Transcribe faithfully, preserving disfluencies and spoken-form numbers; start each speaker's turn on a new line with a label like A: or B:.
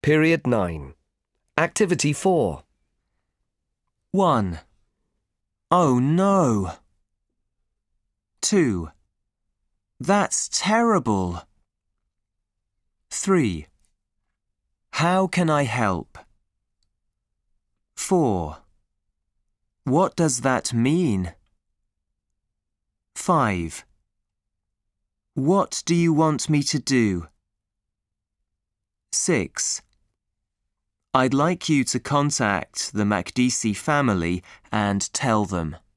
A: Period nine. Activity four.
B: one. Oh no. two. That's terrible. three. How can I help? four. What does that mean? five. What do you want me to do? six. I'd like you to contact the Makdisi family and tell them.